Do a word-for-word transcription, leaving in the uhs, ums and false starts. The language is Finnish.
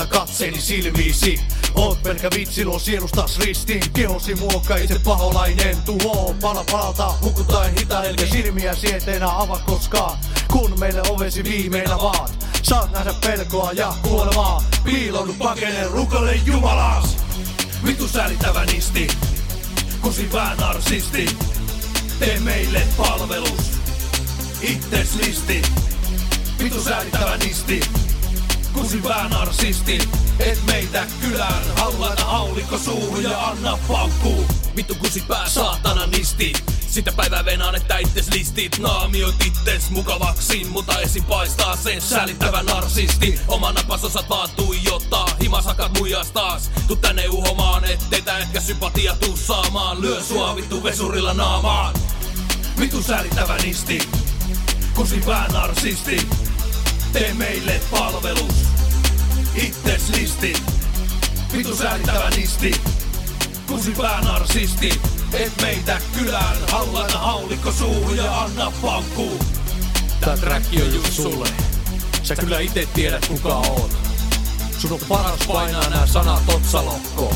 Kiinnitä katseeni silmiisi. Oot pelkä vitsi, luo sielustas ristiin. Kehosi muokka itse paholainen tuho. Pala palalta hukutain hitain ja silmiä sieteenä ava koskaan. Kun meille ovesi viimeinä vaat. Saat nähdä pelkoa ja kuolemaa. Piilonut pakene rukoile Jumalas. Vitu säälittävä nisti. Kusivää narsisti. Tee meille palvelus. Itses listi. Vitu säälittävä nisti. Kusivää narsisti. Et meitä kylään. Haulata haulikko suuhun ja anna paukkuu. Vittu kusipää saatana nisti. Sitä päivää venaan, että itses listit. Naamioit itses mukavaksi, mutta esim paistaa sen säälittävä narsisti. Omana pasosat vaan tuijottaa, himasakat muijas taas. Tuu tänne uhomaan, etteitä ehkä sympatia tuu saamaan. Lyö sua vittu vesurilla naamaan. Vitu säälittävä nisti. Kusivää narsisti. Tee meille palvelus. Itses listi. Vitu säälittävä nisti. Kusivää narsisti. Et meitä kylään. Haulata haulikko suuhun ja anna paukkuu. Tää träkki on just sulle. Sä kyllä ite tiedät kuka on. Sun on paras painaa nää sanat otsalohkoon.